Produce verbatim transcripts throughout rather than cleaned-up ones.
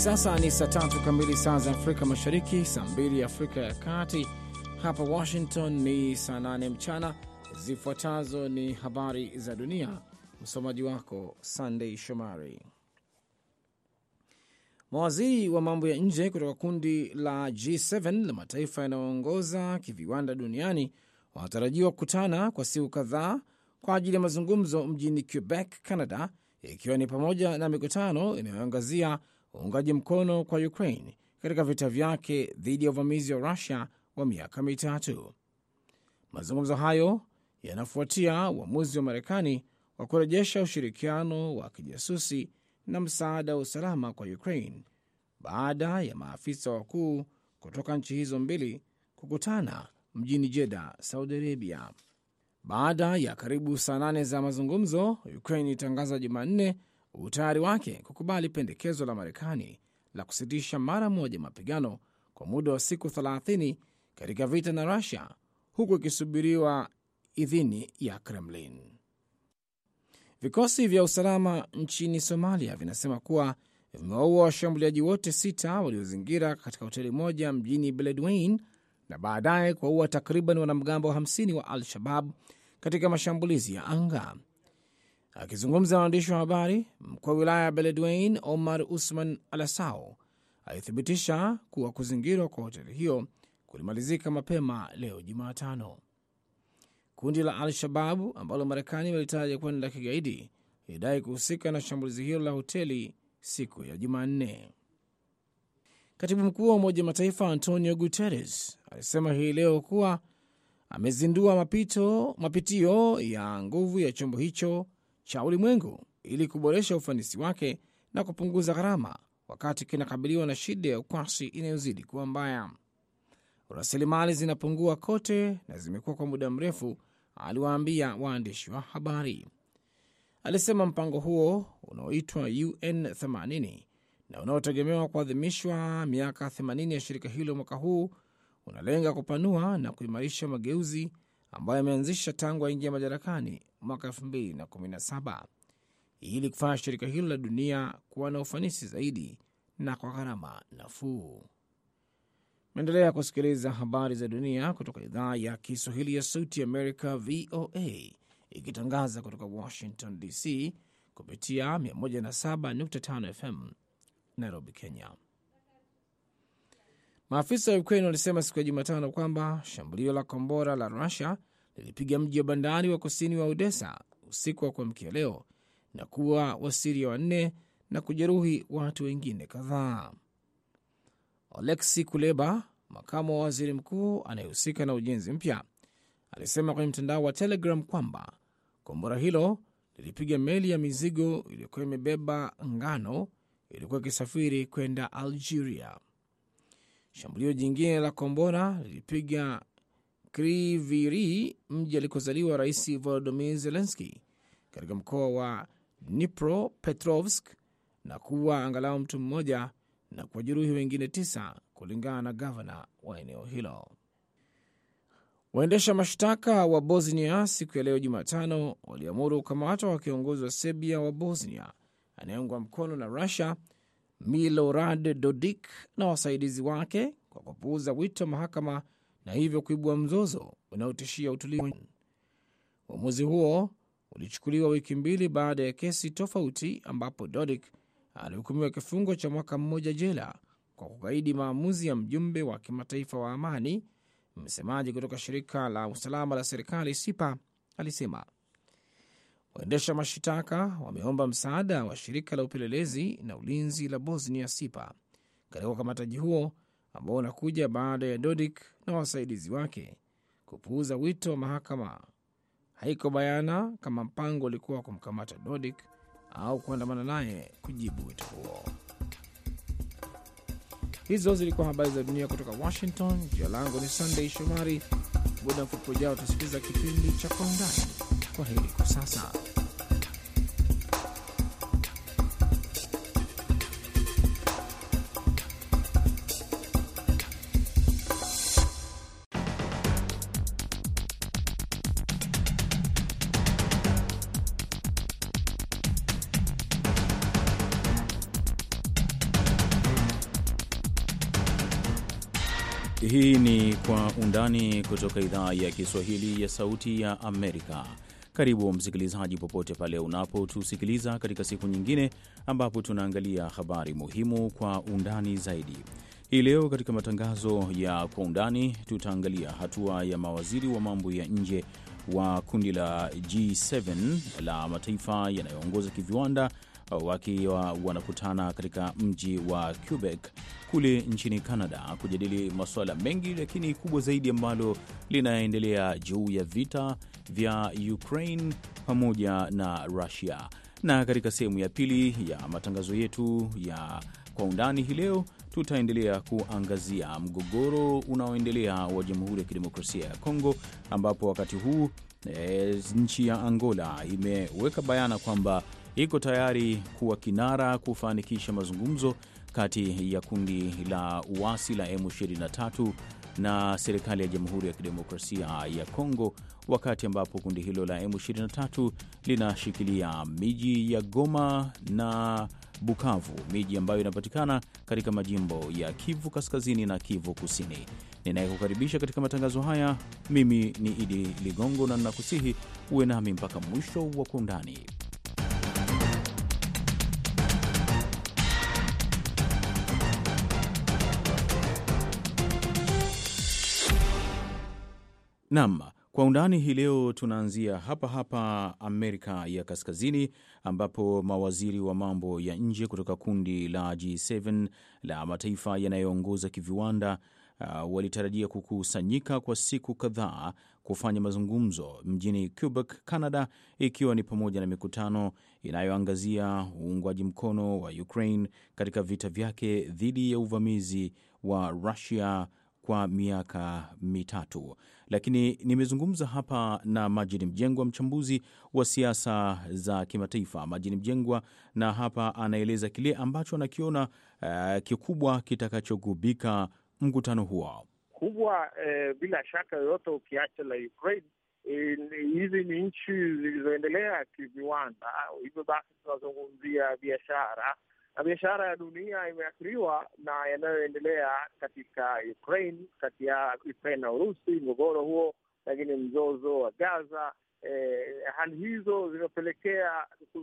sasa ni saa tatu kamili saa za Afrika Mashariki, saa mbili Afrika ya Kati. Hapa Washington ni saa nane mchana. Zifuatazo ni habari za dunia. Msomaji wako Sunday Shomari. Mawaziri wa mambo ya nje kutoka kundi la G saba la mataifa yanayoongoza kiviwanda duniani wanatarajiwa kukutana kwa siku kadhaa kwa ajili ya mazungumzo mjini Quebec, Canada, ikiwa ni pamoja na mikutano inayoangazia uungaji mkono kwa Ukraine katika vita vyake dhidi ya uvamizi wa Russia wa miaka mitatu. Mazungumzo hayo yanafuatia uamuzi wa Marekani wa kurejesha ushirikiano wa kijasusi na msaada wa usalama kwa Ukraine baada ya maafisa wakuu kutoka nchi hizo mbili kukutana mjini Jeddah, Saudi Arabia. Baada ya karibu saa nane za mazungumzo, Ukraine itangaza Jumanne utayari wake kukubali pendekezo la Marekani la kusitisha mara moja mapigano kwa muda wa siku thelathini katika vita na Russia, huku ikisubiriwa idhini ya Kremlin. Vikosi vya usalama nchini Somalia vinasema kuwa vimewaua washambuliaji wote sita waliozingira katika hoteli moja mjini Beledweyne na baadaye kuwaua takriban wanamgambo hamsini wa Al-Shabab katika mashambulizi ya anga. Akizungumza na waandishi wa habari, mkuu wa wilaya ya Beledweyne Omar Usman Alasao alithibitisha kuwa kuzingirwa kwa hoteli hiyo kulimalizika mapema leo Jumatano. Kundi la Al-Shababu ambalo Marekani walitaja kuwa ni la kigaidi ilidai kuhusika na shambulizi hilo la hoteli siku ya Jumanne. Katibu mkuu wa Umoja Mataifa Antonio Guterres alisema hii leo kuwa amezindua mapito, mapitio ya nguvu ya chombo hicho cha ulimwengu ili kuboresha ufanisi wake na kupunguza gharama wakati kinakabiliwa na shida ya ukwasi inayozidi kuwa mbaya. Rasilimali zinapungua kote na zimekuwa kwa muda mrefu, aliwaambia waandishi wa habari. Alisema mpango huo unaoitwa U N themanini na unaotegemewa kuadhimishwa miaka themanini ya shirika hilo mwaka huu unalenga kupanua na kuimarisha mageuzi ambayo yameanzisha tangu aingia madarakani mwaka elfu mbili na kumi na saba ili kufanya shirika hilo la dunia kuwa na ufanisi zaidi na kwa gharama nafuu. Meendelea kusikiliza habari za dunia kutoka idhaa ya Kiswahili ya Sauti Amerika V O A ikitangaza kutoka Washington D C kupitia mia moja na saba nukta tano F M Nairobi, Kenya. Maafisa wa Ukraine walisema siku ya Jumatano kwamba shambulio la kombora la Russia lilipiga mji wa bandari wa kusini wa Odessa usiku wa kuamkia leo na kuwa Wasiria wanne na kujeruhi watu wengine kadhaa. Oleksi Kuleba, makamu wa waziri mkuu anayehusika na ujenzi mpya, alisema kwenye mtandao wa Telegram kwamba kombora hilo lilipiga meli ya mizigo iliyokuwa imebeba ngano ilikuwa ikisafiri kwenda Algeria. Shambulio jingine la kombora lilipiga Kryvyi, mji alikozaliwa Rais Volodymyr Zelensky, katika mkoa wa Dnipropetrovsk na kuua angalau mtu mmoja na kuwajeruhi wengine tisa, kulingana na gavana wa eneo hilo. Waendesha mashtaka wa Bosnia siku ya leo Jumatano waliamuru ukamata wa kiongozi wa Serbia wa Bosnia anayeungwa mkono na Russia, Milorad Dodik, na wasaidizi wake kwa kupuuza wito mahakama na hivyo kuibua mzozo unaotishia utulivu. Uamuzi huo ulichukuliwa wiki mbili baada ya kesi tofauti ambapo Dodik alihukumiwa kifungo cha mwaka mmoja jela kwa kukaidi maamuzi ya mjumbe wa kimataifa wa amani. Msemaji kutoka shirika la usalama la serikali SIPA alisema waendesha mashitaka wameomba msaada wa shirika la upelelezi na ulinzi la Bosnia SIPA katika ukamataji huo ambao unakuja baada ya Dodik na wasaidizi wake kupuuza wito wa mahakama. Haiko bayana kama mpango ulikuwa kumkamata Dodik au kuandamana naye kujibu wito huo. Hizo zilikuwa habari za dunia kutoka Washington. Jina langu ni Sunday Shomari. Muda mfupi ujao tusikiliza kipindi cha Kwa Undani. Kwa heri kwa sasa. Hii ni Kwa Undani kutoka idhaa ya Kiswahili ya Sauti ya Amerika. Karibu msikilizaji, popote pale unapotusikiliza katika siku nyingine ambapo tunaangalia habari muhimu kwa undani zaidi. Hii leo katika matangazo ya Kwa Undani tutaangalia hatua ya mawaziri wa mambo ya nje wa kundi la G saba la mataifa yanayoongoza kiviwanda wakiwa wanakutana katika mji wa Quebec kule nchini Canada kujadili masuala mengi, lakini kubwa zaidi ambalo linaendelea juu ya vita vya Ukraine pamoja na Russia. Na katika sehemu ya pili ya matangazo yetu ya Kwa Undani hii leo tutaendelea kuangazia mgogoro unaoendelea wa Jamhuri ya Kidemokrasia ya Kongo, ambapo wakati huu e, nchi ya Angola imeweka bayana kwamba iko tayari kuwa kinara kufanikisha mazungumzo kati ya kundi la uasi la M ishirini na tatu na serikali ya Jamhuri ya Kidemokrasia ya Kongo, wakati ambapo kundi hilo la M ishirini na tatu linashikilia miji ya Goma na Bukavu, miji ambayo inapatikana katika majimbo ya Kivu Kaskazini na Kivu Kusini. Ninayekukaribisha katika matangazo haya, mimi ni Idi Ligongo, na ninakusihi uwe nami mpaka mwisho wa Kwa Undani. Naam, Kwa Undani hii leo tunaanzia hapa hapa Amerika ya Kaskazini, ambapo mawaziri wa mambo ya nje kutoka kundi la G saba la mataifa yanayoongoza kiviwanda uh, walitarajia kukusanyika kwa siku kadhaa kufanya mazungumzo mjini Quebec, Canada, ikiwa ni pamoja na mikutano inayoangazia uungwaji mkono wa Ukraine katika vita vyake dhidi ya uvamizi wa Russia kwa miaka mitatu. Lakini nimezungumza hapa na Majid Mjengwa, mchambuzi wa siasa za kimataifa. Majid Mjengwa, na hapa anaeleza kile ambacho anakiona uh, kikubwa kitakachogubika mkutano huo. Kubwa eh, bila shaka yoyote ukiacha la Ukraine, eh, hizi ni nchi zilizoendelea kiviwanda. Hivyo basi tunazungumzia biashara, na biashara ya dunia imeathiriwa na yanayoendelea katika Ukraine, kati ya Ukraine na Urusi, mgogoro huo, lakini mzozo wa Gaza. Eh, hali hizo zimepelekea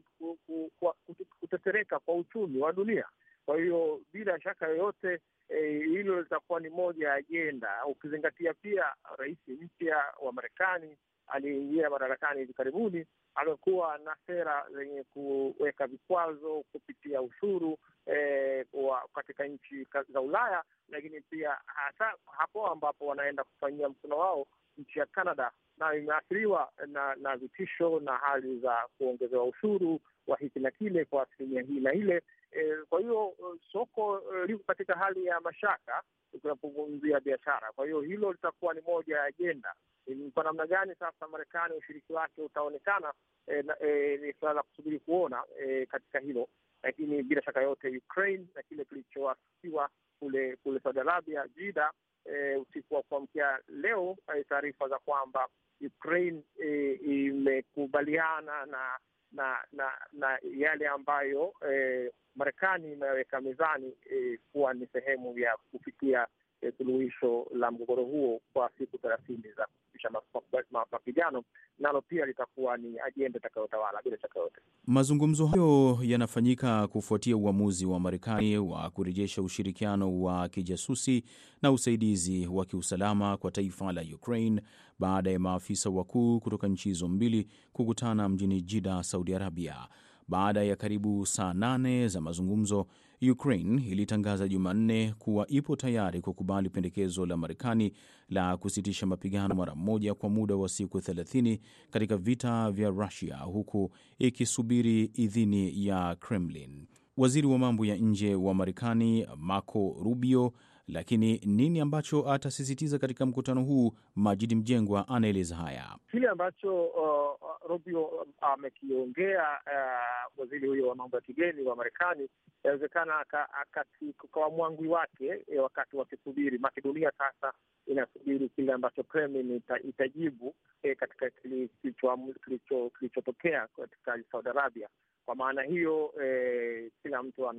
kutetereka kwa uchumi wa dunia. Kwa hiyo bila shaka yoyote eh, hilo litakuwa ni moja ya ajenda, ukizingatia pia rais mpya wa Marekani aliyeingia madarakani hivi karibuni amekuwa na sera zenye kuweka vikwazo kupitia ushuru eh, katika nchi za Ulaya, lakini pia hasa hapo ambapo wanaenda kufanyia mkutano wao nchi ya Canada, na imeathiriwa na, na vitisho na hali za kuongezewa ushuru wa hiki na kile kwa asilimia hii na ile. E, kwa hiyo soko e, liko katika hali ya mashaka tunapozungumzia biashara. Kwa hiyo hilo litakuwa ni moja ya ajenda. Ni kwa namna gani sasa Marekani ushiriki wake utaonekana, e, e, ni suala la kusubiri kuona e, katika hilo. Lakini bila shaka yote Ukraine na kile kilichoasiwa kule kule Saudi Arabia, Jeddah, e, usiku wa kuamkia leo, e, taarifa za kwamba Ukraine e, imekubaliana na na na na yale ambayo e, Marekani imeweka mezani e, kuwa ni sehemu ya kufikia e, suluhisho la mgogoro huo kwa siku thelathini za kufikisha mapigano, nalo pia litakuwa ni ajenda itakayotawala bila shaka yote. Mazungumzo hayo yanafanyika kufuatia uamuzi wa Marekani wa kurejesha ushirikiano wa kijasusi na usaidizi wa kiusalama kwa taifa la Ukraine baada ya maafisa wakuu kutoka nchi hizo mbili kukutana mjini Jeddah, Saudi Arabia. Baada ya karibu saa nane za mazungumzo, Ukraine ilitangaza Jumanne kuwa ipo tayari kukubali pendekezo la Marekani la kusitisha mapigano mara moja kwa muda wa siku thelathini katika vita vya Russia, huku ikisubiri idhini ya Kremlin. Waziri wa mambo ya nje wa Marekani Marco Rubio, lakini nini ambacho atasisitiza katika mkutano huu? Majid Mjengwa anaeleza haya. Kile ambacho uh, Rubio amekiongea uh, waziri huyo wa mambo ya kigeni wa Marekani, inawezekana kwa mwangwi wake e, wakati wakisubiri Makedonia sasa inasubiri kile ambacho Kremlin ita, itajibu e, katika kilichotokea kilicho katika Saudi Arabia. Kwa maana hiyo e, kila mtu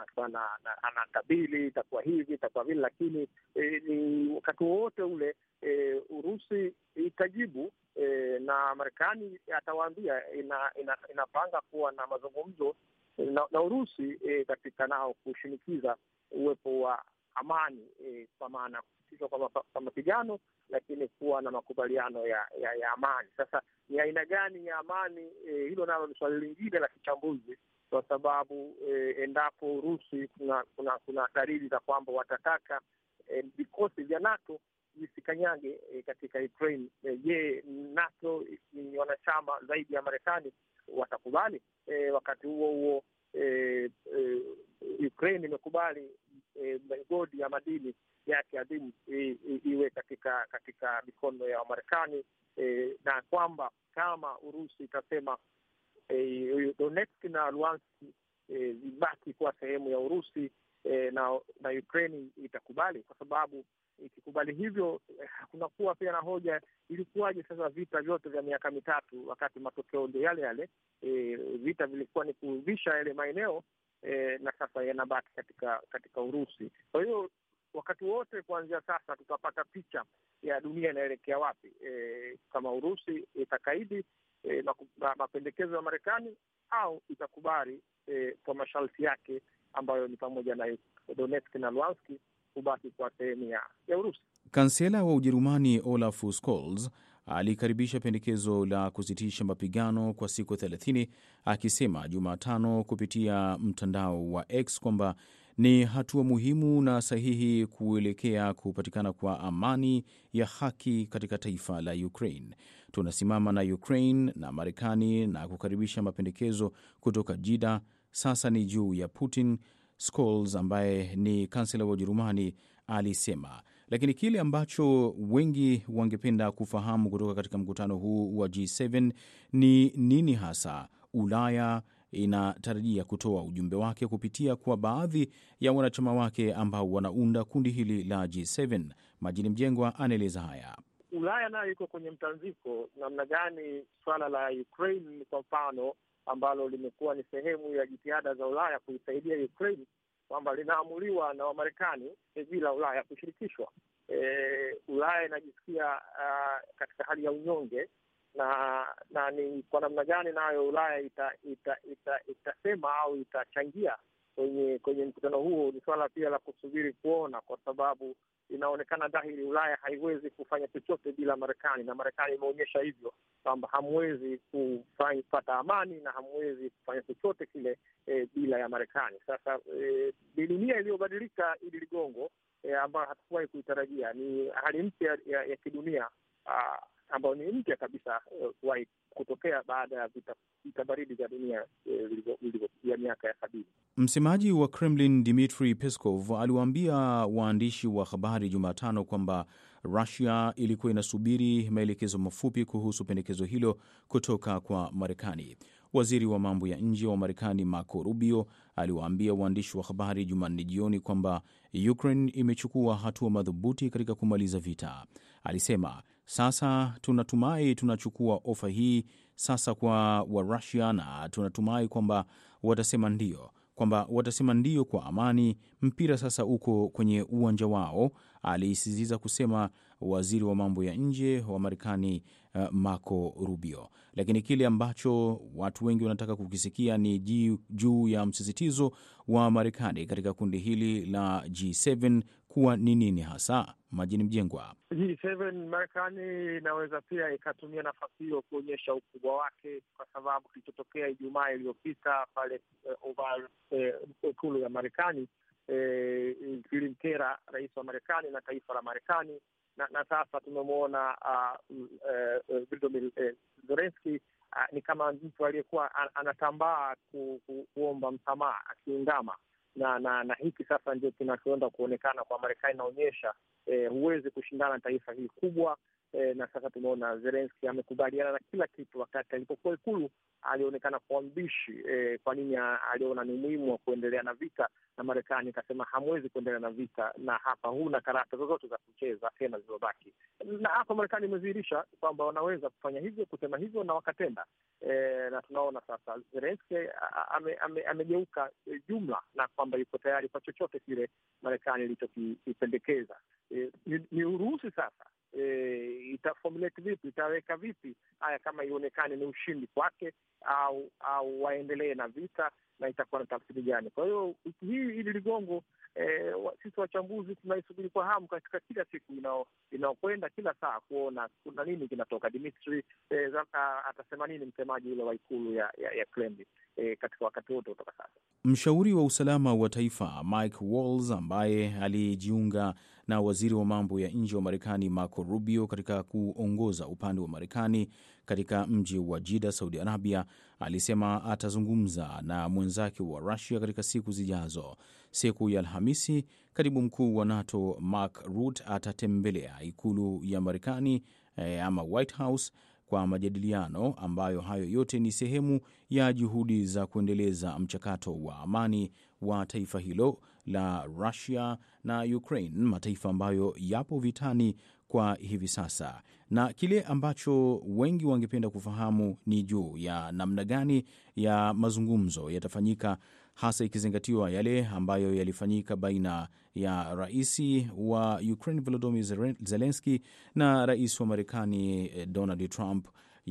anatabili itakuwa hivi itakuwa vile, lakini e, ni wakati wowote ule e, Urusi itajibu e, na Marekani atawaambia ina, ina, inapanga kuwa na mazungumzo na, na Urusi e, katika nao kushinikiza uwepo wa amani e, kwa maana kusitishwa kwa mapigano, lakini kuwa na makubaliano ya, ya, ya amani. Sasa ni aina gani ya amani? E, hilo nalo ni swali lingine la kichambuzi, kwa sababu e, endapo Urusi kuna kuna kuna dalili za kwamba watataka vikosi e, vya NATO visikanyage e, katika Ukraine. E, je, NATO ni wanachama zaidi ya Marekani, watakubali? E, wakati huo huo e, e, Ukraine imekubali e, migodi ya madini yake adhimu iwe katika katika mikono ya Marekani, e, na kwamba kama Urusi itasema e, Donetsk na Luhansk zibaki e, kuwa sehemu ya Urusi e, na na Ukraine itakubali, kwa sababu ikikubali hivyo kunakuwa pia na hoja, ilikuwaje sasa vita vyote vya miaka mitatu wakati matokeo ndio yale yale? E, vita vilikuwa ni kurudisha yale maeneo e, na sasa yanabaki katika katika Urusi. Kwa hiyo wakati wote kuanzia sasa tutapata picha ya dunia inaelekea wapi, e, kama Urusi itakaidi e, mapendekezo ya Marekani au itakubali e, kwa masharti yake ambayo ni pamoja na Donetsk na Luhansk kubaki kwa sehemu ya, ya Urusi. Kansela wa Ujerumani Olaf Scholz alikaribisha pendekezo la kusitisha mapigano kwa siku thelathini, akisema Jumatano kupitia mtandao wa X kwamba ni hatua muhimu na sahihi kuelekea kupatikana kwa amani ya haki katika taifa la Ukraine. Tunasimama na Ukraine na Marekani na kukaribisha mapendekezo kutoka Jida. Sasa ni juu ya Putin, Scholz ambaye ni kansela wa Ujerumani alisema. Lakini kile ambacho wengi wangependa kufahamu kutoka katika mkutano huu wa G saba ni nini hasa Ulaya inatarajia kutoa ujumbe wake kupitia kwa baadhi ya wanachama wake ambao wanaunda kundi hili la G saba. Majini Mjengwa anaeleza haya. Ulaya nayo iko kwenye mtanziko namna gani swala la Ukraine kwa mfano, ambalo limekuwa ni sehemu ya jitihada za Ulaya kuisaidia Ukraine, kwamba linaamuliwa na Wamarekani bila Ulaya kushirikishwa. E, Ulaya inajisikia uh, katika hali ya unyonge, na na ni kwa namna gani nayo Ulaya ita, ita, ita, itasema au itachangia kwenye kwenye mkutano huo ni swala pia la kusubiri kuona, kwa sababu inaonekana dhahiri Ulaya haiwezi kufanya chochote bila Marekani, na Marekani imeonyesha hivyo kwamba hamwezi kupata amani na hamwezi kufanya chochote kile e, bila ya Marekani. Sasa e, dunia iliyobadilika ili ligongo e, ambayo hatukuwahi kuitarajia, ni hali mpya ya, ya kidunia a, ambayo ni mpya kabisa kuwahi e, kutokea baada ya vita, vita baridi vya dunia e, ya miaka ya sabini. Msemaji wa Kremlin Dmitry Peskov aliwaambia waandishi wa habari Jumatano kwamba Russia ilikuwa inasubiri maelekezo mafupi kuhusu pendekezo hilo kutoka kwa Marekani. Waziri wa mambo ya nje wa Marekani Marco Rubio aliwaambia waandishi wa habari Jumanne jioni kwamba Ukraine imechukua hatua madhubuti katika kumaliza vita. Alisema, sasa tunatumai tunachukua ofa hii sasa kwa wa Russia, na tunatumai kwamba watasema ndio kwamba watasema ndio kwa amani. Mpira sasa uko kwenye uwanja wao, alisisitiza kusema waziri wa mambo ya nje wa Marekani uh, Marco Rubio. Lakini kile ambacho watu wengi wanataka kukisikia ni juu ya msisitizo wa Marekani katika kundi hili la G saba kuwa ni nini hasa. Majini Mjengwa. G saba Marekani inaweza pia ikatumia nafasi hiyo kuonyesha ukubwa wake, kwa sababu kilichotokea Ijumaa iliyopita pale Oval ikulu ya Marekani kilimkera rais wa Marekani na taifa la Marekani, na, na sasa tumemwona Volodymyr uh, uh, Zelensky uh, ni kama mtu aliyekuwa anatambaa ku, ku, kuomba msamaha akiungama na na na hiki sasa ndio kinachoenda kuonekana kwa Marekani. Inaonyesha eh, huwezi kushindana na taifa hili kubwa eh, na sasa tumeona Zelensky amekubaliana na kila kitu. Wakati alipokuwa ikulu alionekana kwa mbishi eh, kwa nini aliona ni muhimu wa kuendelea na vita na Marekani akasema hamwezi kuendelea na vita, na hapa huna karata zozote za kucheza tena zilizobaki na hapa Marekani imedhihirisha kwamba wanaweza kufanya hivyo, kusema hivyo na wakatenda. E, na tunaona sasa Zelensky amegeuka ame, ame jumla na kwamba yuko tayari kwa chochote kile Marekani ilichokipendekeza. E, ni, ni Urusi sasa e, itaformulate vipi, itaweka vipi haya kama ionekane ni ushindi kwake au au waendelee na vita na itakuwa na tafsiri gani? Kwa hiyo wiki hii ili ligongo eh, sisi wachambuzi tunaisubiri kwa hamu katika kila siku inaokwenda, kila saa kuona kuna nini kinatoka. Dimitri eh, atasema nini msemaji ule wa ikulu ya, ya, ya Kremlin eh, katika wakati wote kutoka sasa. Mshauri wa usalama wa taifa Mike Waltz ambaye alijiunga na waziri wa mambo ya nje wa Marekani Marco Rubio katika kuongoza upande wa Marekani katika mji wa Jeddah, Saudi Arabia, alisema atazungumza na mwenzake wa Russia katika siku zijazo. Siku ya Alhamisi, katibu mkuu wa NATO Mark Rutte atatembelea ikulu ya Marekani eh, ama White House kwa majadiliano ambayo hayo yote ni sehemu ya juhudi za kuendeleza mchakato wa amani wa taifa hilo la Russia na Ukraine, mataifa ambayo yapo vitani kwa hivi sasa. Na kile ambacho wengi wangependa kufahamu ni juu ya namna gani ya mazungumzo yatafanyika, hasa ikizingatiwa yale ambayo yalifanyika baina ya rais wa Ukraine Volodymyr Zelensky na rais wa Marekani Donald Trump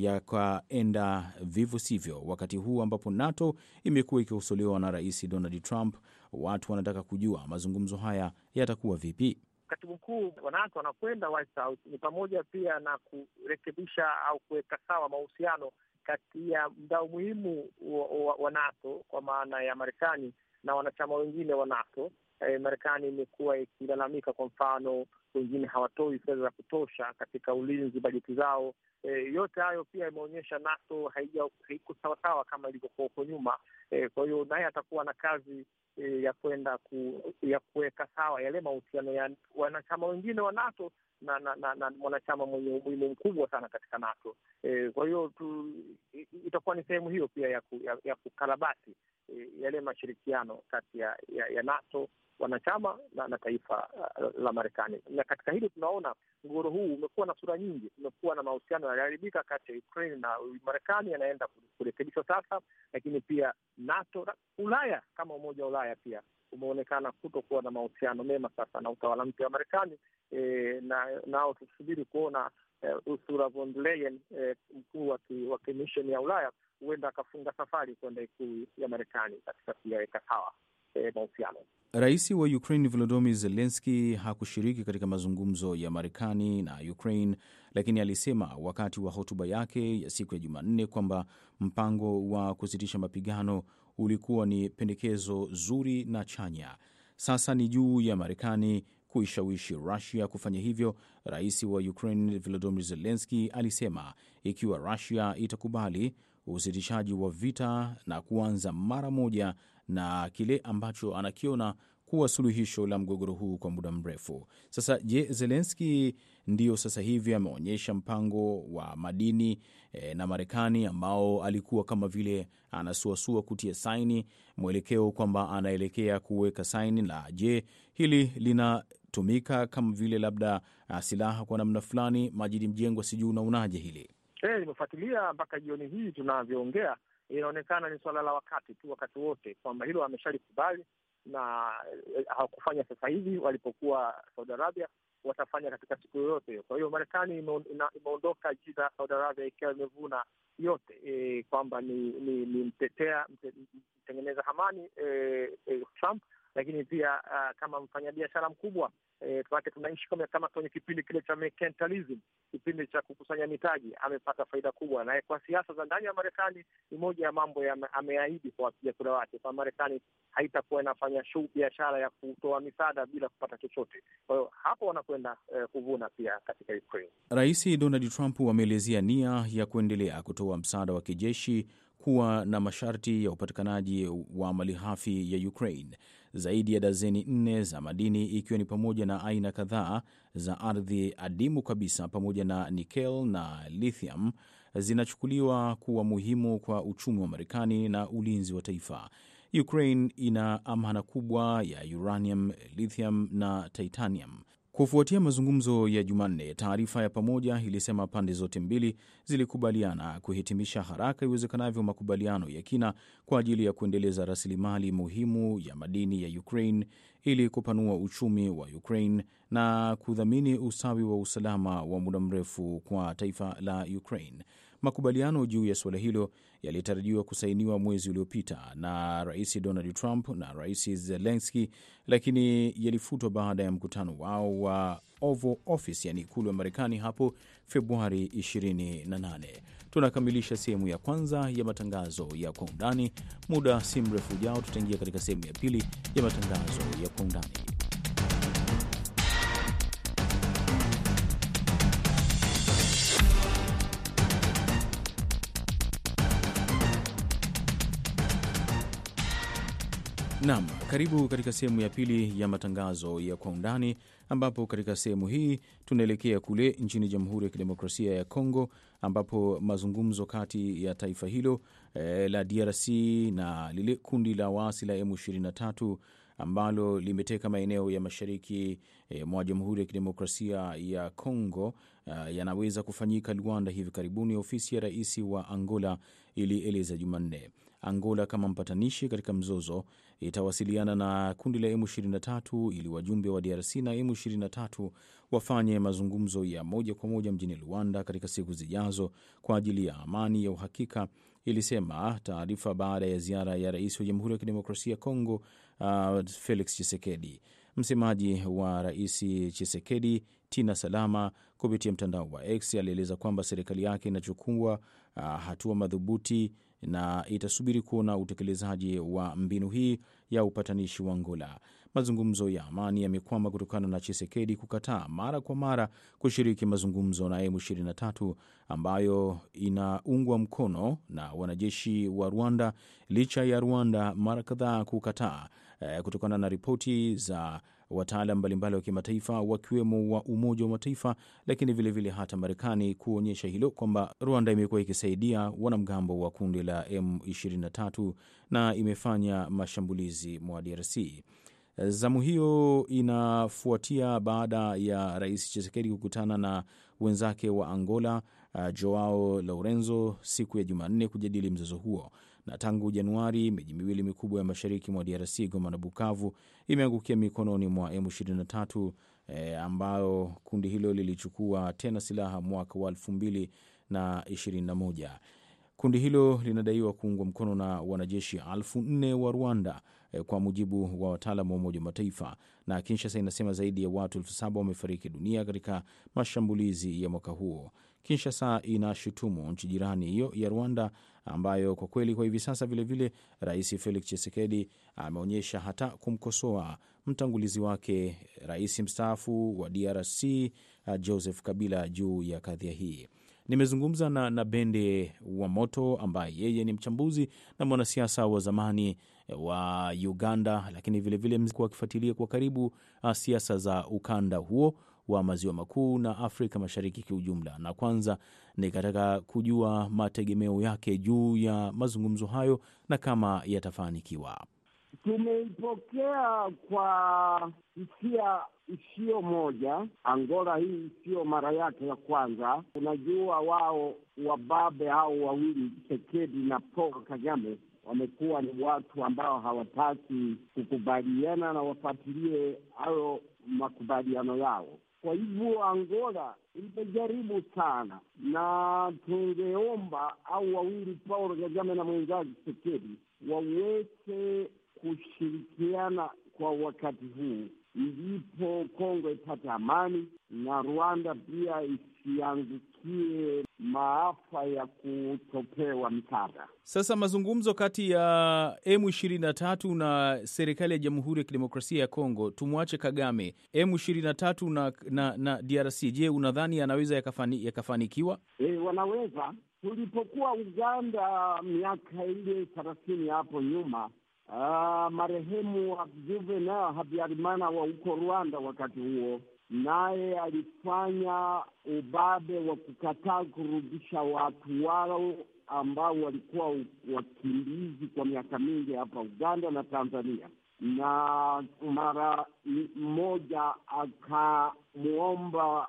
yakaenda vivyo sivyo, wakati huu ambapo NATO imekuwa ikikosolewa na rais Donald Trump. Watu wanataka kujua mazungumzo haya yatakuwa vipi. Katibu mkuu wa NATO anakwenda White House ni pamoja pia na kurekebisha au kuweka sawa mahusiano kati ya mdau muhimu wa, wa, wa NATO kwa maana ya Marekani na wanachama wengine wa NATO. E, Marekani imekuwa ikilalamika, kwa mfano wengine hawatoi fedha za kutosha katika ulinzi, bajeti zao. E, yote hayo pia imeonyesha NATO haiko sawasawa kama ilivyokuwa huko nyuma. E, kwa hiyo naye atakuwa na kazi e, ya kwenda ku, ya kuweka sawa yale mahusiano ya wanachama wengine wa NATO na na, na, na mwanachama mwenye umuhimu mkubwa sana katika NATO. E, kwa hiyo tu, itakuwa ni sehemu hiyo pia ya, ku, ya, ya kukarabati e, yale mashirikiano kati ya, ya, ya NATO wanachama na, na taifa uh, la Marekani. Na katika hili tunaona mgogoro huu umekuwa na sura nyingi. Umekuwa na mahusiano yaliharibika kati ya Ukraine na Marekani, yanaenda kurekebishwa sasa, lakini pia NATO, Ulaya kama Umoja wa Ulaya pia umeonekana kutokuwa na mahusiano mema sasa na utawala mpya wa Marekani. E, na nao tusubiri kuona uh, Ursula von der Leyen uh, mkuu wa Commission ya Ulaya huenda akafunga safari kwenda ikulu ya Marekani katika kuyaweka sawa e, mahusiano. Rais wa Ukraine Volodymyr Zelensky hakushiriki katika mazungumzo ya Marekani na Ukraine, lakini alisema wakati wa hotuba yake ya siku ya Jumanne kwamba mpango wa kusitisha mapigano ulikuwa ni pendekezo zuri na chanya. Sasa ni juu ya Marekani kuishawishi Russia kufanya hivyo. Rais wa Ukraine Volodymyr Zelensky alisema ikiwa Russia itakubali usitishaji wa vita na kuanza mara moja na kile ambacho anakiona kuwa suluhisho la mgogoro huu kwa muda mrefu. Sasa je, Zelensky ndio sasa hivi ameonyesha mpango wa madini e, na Marekani ambao alikuwa kama vile anasuasua kutia saini, mwelekeo kwamba anaelekea kuweka saini, na je hili linatumika kama vile labda a, silaha kwa namna fulani? Majidi Mjengwa, sijui unaonaje hili? Eh, nimefuatilia mpaka jioni hii tunavyoongea. Inaonekana ni swala la wakati tu, wakati wote, kwamba hilo ameshalikubali na hawakufanya sasa hivi. Walipokuwa Saudi Arabia watafanya katika siku yoyote. Kwa hiyo Marekani imeondoka Jeddah, Saudi Arabia, ikiwa imevuna yote e, kwamba ni, ni, ni mtetea mtengeneza amani e, e, Trump, lakini pia uh, kama mfanyabiashara mkubwa e, tuake tunaishi kama, kama kwenye kipindi kile cha mercantilism, kipindi cha kukusanya mitaji. Amepata faida kubwa, na kwa siasa za ndani ya Marekani ni moja ya mambo ya ameahidi kwa wapiga kura wake, kwa Marekani haitakuwa inafanya shughuli biashara ya kutoa misaada bila kupata chochote. Kwa hiyo hapo wanakwenda eh, kuvuna pia katika Ukraine. Rais Donald Trump ameelezea nia ya kuendelea kutoa msaada wa kijeshi, kuwa na masharti ya upatikanaji wa malighafi ya Ukraine. Zaidi ya dazeni nne za madini, ikiwa ni pamoja na aina kadhaa za ardhi adimu kabisa pamoja na nikel na lithium, zinachukuliwa kuwa muhimu kwa uchumi wa Marekani na ulinzi wa taifa. Ukraine ina amana kubwa ya uranium, lithium na titanium. Kufuatia mazungumzo ya Jumanne, taarifa ya pamoja ilisema pande zote mbili zilikubaliana kuhitimisha haraka iwezekanavyo makubaliano ya kina kwa ajili ya kuendeleza rasilimali muhimu ya madini ya Ukraine ili kupanua uchumi wa Ukraine na kudhamini ustawi wa usalama wa muda mrefu kwa taifa la Ukraine. Makubaliano juu ya suala hilo yalitarajiwa kusainiwa mwezi uliopita na Rais Donald Trump na Rais Zelensky, lakini yalifutwa baada ya mkutano wao wa Oval Office, yani ikulu ya Marekani, hapo Februari ishirini na nane. Tunakamilisha sehemu ya kwanza ya matangazo ya Kwa Undani. Muda si mrefu ujao tutaingia katika sehemu ya pili ya matangazo ya Kwa Undani. Naam, karibu katika sehemu ya pili ya matangazo ya Kwa Undani, ambapo katika sehemu hii tunaelekea kule nchini Jamhuri ya Kidemokrasia ya Kongo, ambapo mazungumzo kati ya taifa hilo eh, la D R C na lile kundi la waasi la M ishirini na tatu ambalo limeteka maeneo ya mashariki eh, mwa Jamhuri ya Kidemokrasia ya Kongo eh, yanaweza kufanyika Luanda hivi karibuni, ofisi ya rais wa Angola ilieleza Jumanne. Angola kama mpatanishi katika mzozo itawasiliana na kundi la M ishirini na tatu ili wajumbe wa D R C na M ishirini na tatu wafanye mazungumzo ya moja kwa moja mjini Luanda katika siku zijazo kwa ajili ya amani ya uhakika, ilisema taarifa baada ya ziara ya rais wa Jamhuri ya Kidemokrasia ya Kongo uh, Felix Tshisekedi. Msemaji wa rais Tshisekedi, Tina Salama, kupitia mtandao wa X alieleza kwamba serikali yake inachukua uh, hatua madhubuti na itasubiri kuona utekelezaji wa mbinu hii ya upatanishi wa Angola. Mazungumzo ya amani yamekwama kutokana na Tshisekedi kukataa mara kwa mara kushiriki mazungumzo na M ishirini na tatu ambayo inaungwa mkono na wanajeshi wa Rwanda, licha ya Rwanda mara kadhaa kukataa eh, kutokana na ripoti za wataalam mbalimbali wa kimataifa wakiwemo wa Umoja wa Mataifa, lakini vilevile vile hata Marekani kuonyesha hilo kwamba Rwanda imekuwa ikisaidia wanamgambo wa kundi la M ishirini na tatu na imefanya mashambulizi mwa D R C. Zamu hiyo inafuatia baada ya Rais Tshisekedi kukutana na wenzake wa Angola uh, Joao Lourenço siku ya Jumanne kujadili mzozo huo. Na tangu Januari, miji miwili mikubwa ya mashariki mwa D R C, Goma na Bukavu, imeangukia mikononi mwa M ishirini na tatu eh, ambayo kundi hilo lilichukua tena silaha mwaka wa elfu mbili na ishirini na moja. Kundi hilo linadaiwa kuungwa mkono na wanajeshi elfu nne wa Rwanda eh, kwa mujibu wa wataalamu wa Umoja wa Mataifa, na Kinshasa inasema zaidi ya watu elfu saba wamefariki dunia katika mashambulizi ya mwaka huo. Kinshasa inashutumu nchi jirani hiyo ya Rwanda, ambayo kwa kweli kwa hivi sasa vilevile Rais Felix Tshisekedi ameonyesha hata kumkosoa mtangulizi wake rais mstaafu wa D R C Joseph Kabila juu ya kadhia hii. Nimezungumza na, na Bende wa Moto ambaye yeye ni mchambuzi na mwanasiasa wa zamani wa Uganda, lakini vilevile mzikuwa akifuatilia kwa karibu siasa za ukanda huo wa maziwa makuu na Afrika Mashariki kiujumla. Na kwanza nikataka kujua mategemeo yake juu ya mazungumzo hayo na kama yatafanikiwa. Tumeipokea kwa hisia isiyo moja. Angola hii sio mara yake ya kwanza. Unajua, wao wababe hao wawili, Tshisekedi na Paul Kagame, wamekuwa ni watu ambao hawataki kukubaliana na wafuatilie hayo makubaliano yao. Kwa hivyo Angola imejaribu sana, na tungeomba au wawili, Paul Kagame na mwenzake Tshisekedi, waweze kushirikiana kwa wakati huu, ndipo Kongo ipate amani na Rwanda pia isiangukie maafa ya kutopewa msaada. Sasa mazungumzo kati ya M ishirini na tatu na serikali ya Jamhuri ya Kidemokrasia ya Kongo, tumwache Kagame, M ishirini na tatu na, na, na D R C, je, unadhani yanaweza yakafani, yakafanikiwa? E, wanaweza. Tulipokuwa Uganda miaka ile thelathini hapo nyuma, Uh, marehemu wa Juvenal Habyarimana wa huko Rwanda wakati huo, naye alifanya ubabe wa kukataa kurudisha watu wao ambao walikuwa wakimbizi kwa miaka mingi hapa Uganda na Tanzania. na mara mmoja akamwomba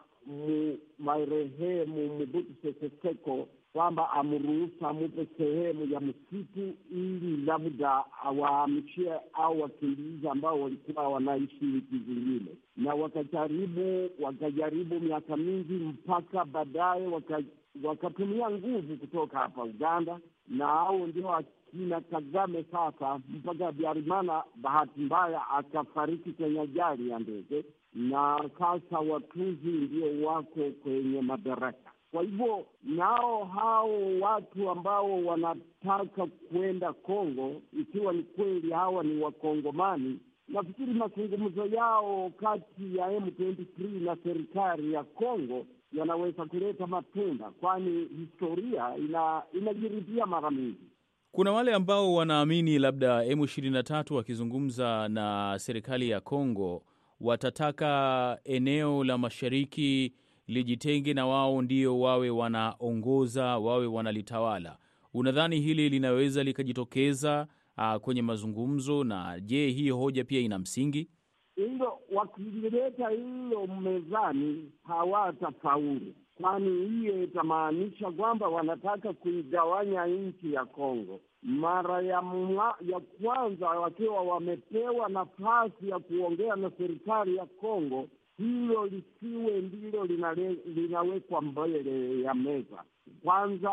marehemu Mobutu Sese Seko kwamba amruhusu amupe sehemu ya msitu ili labda awahamishie au wakimbizi ambao walikuwa wanaishi nchi zingine, na wakajaribu wakajaribu miaka mingi mpaka baadaye waka, wakatumia nguvu kutoka hapa Uganda, na hao ndio akina Kagame sasa, mpaka Habyarimana bahati mbaya akafariki kwenye ajali ya ndege, na sasa Watuzi ndio wako kwenye madaraka. Kwa hivyo nao hao watu ambao wanataka kwenda Kongo, ikiwa ni kweli hawa ni Wakongomani, nafikiri mazungumzo yao kati ya M ishirini na tatu na serikali ya Kongo yanaweza kuleta matunda, kwani historia ina inajirudia mara mingi. Kuna wale ambao wanaamini labda M ishirini na tatu wakizungumza na serikali ya Kongo watataka eneo la mashariki lijitenge na wao ndio wawe wanaongoza, wawe wanalitawala. Unadhani hili linaweza likajitokeza uh, kwenye mazungumzo? Na je, hii hoja pia ina msingi? Hilo wakilileta hilo mezani hawatafaulu, kwani hiyo itamaanisha kwamba wanataka kuigawanya nchi ya Kongo. Mara ya, mwa, ya kwanza wakiwa wamepewa nafasi ya kuongea na serikali ya Kongo, hilo lisiwe ndilo linale, linawekwa mbele ya meza. Kwanza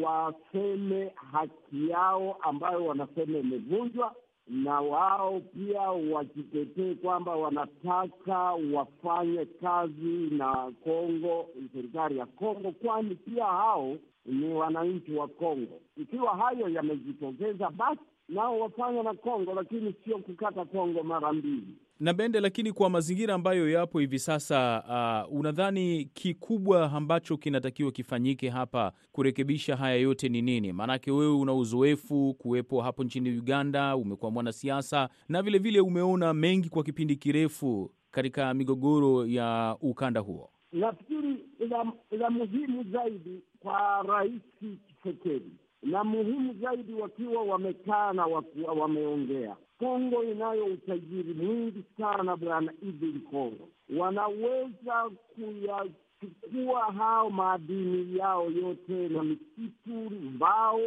waseme haki yao ambayo wanasema imevunjwa, na wao pia wajitetee kwamba wanataka wafanye kazi na Kongo, serikali ya Kongo, kwani pia hao ni wananchi wa Kongo. Ikiwa hayo yamejitokeza, basi nao wafanya na Kongo, lakini sio kukata Kongo mara mbili. Na Bende, lakini kwa mazingira ambayo yapo hivi sasa, uh, unadhani kikubwa ambacho kinatakiwa kifanyike hapa kurekebisha haya yote ni nini? Maanake wewe una uzoefu kuwepo hapo nchini Uganda, umekuwa mwanasiasa na vile vile umeona mengi kwa kipindi kirefu katika migogoro ya ukanda huo. Nafikiri la, la muhimu zaidi kwa Rais Tshisekedi, na muhimu zaidi wakiwa wamekaa na wameongea, Kongo inayo utajiri mwingi sana bwana Idi Kongo, wanaweza kuyachukua hao madini yao yote na misitu, mbao,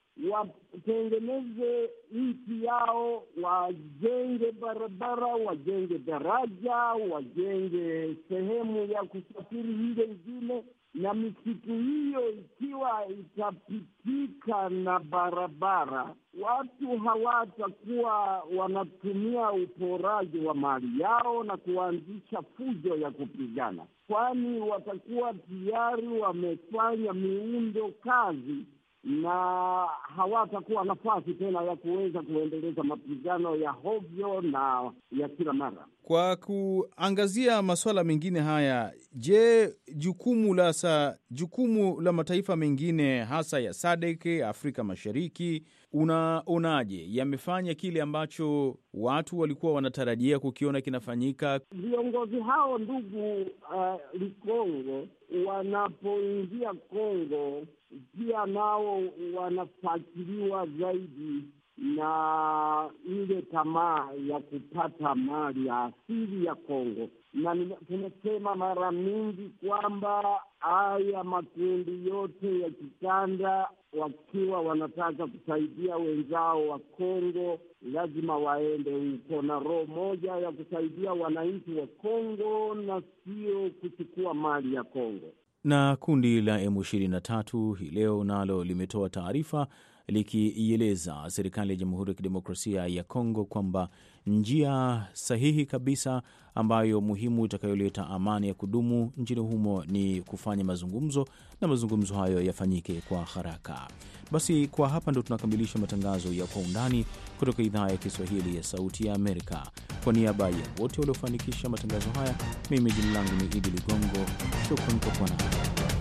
watengeneze nchi yao, wajenge barabara, wajenge daraja, wajenge sehemu ya kusafiri ile ingine, na misitu hiyo ikiwa itapitika na barabara, watu hawatakuwa wanatumia uporaji wa mali yao na kuanzisha fujo ya kupigana, kwani watakuwa tayari wamefanya miundo kazi na hawatakuwa nafasi tena ya kuweza kuendeleza mapigano ya hovyo na ya kila mara. Kwa kuangazia masuala mengine haya, je, jukumu la sa, jukumu la mataifa mengine hasa ya S A D C Afrika Mashariki, unaonaje? Yamefanya kile ambacho watu walikuwa wanatarajia kukiona kinafanyika? Viongozi hao ndugu uh, Likongo wanapoingia Kongo pia nao wanafuatiliwa zaidi na ile tamaa ya kupata mali ya asili ya Kongo, na tunasema mara mingi kwamba haya makundi yote ya kikanda wakiwa wanataka kusaidia wenzao wa Kongo lazima waende huko na roho moja ya kusaidia wananchi wa Kongo na sio kuchukua mali ya Kongo. Na kundi la M ishirini na tatu hii leo nalo limetoa taarifa likiieleza serikali ya Jamhuri ya Kidemokrasia ya Kongo kwamba njia sahihi kabisa ambayo muhimu itakayoleta amani ya kudumu nchini humo ni kufanya mazungumzo, na mazungumzo hayo yafanyike kwa haraka. Basi kwa hapa ndo tunakamilisha matangazo ya Kwa Undani kutoka idhaa ya Kiswahili ya Sauti ya Amerika. Kwa niaba ya wote waliofanikisha matangazo haya, mimi jina langu ni Idi Ligongo. Shukrani kwa kuwa nami.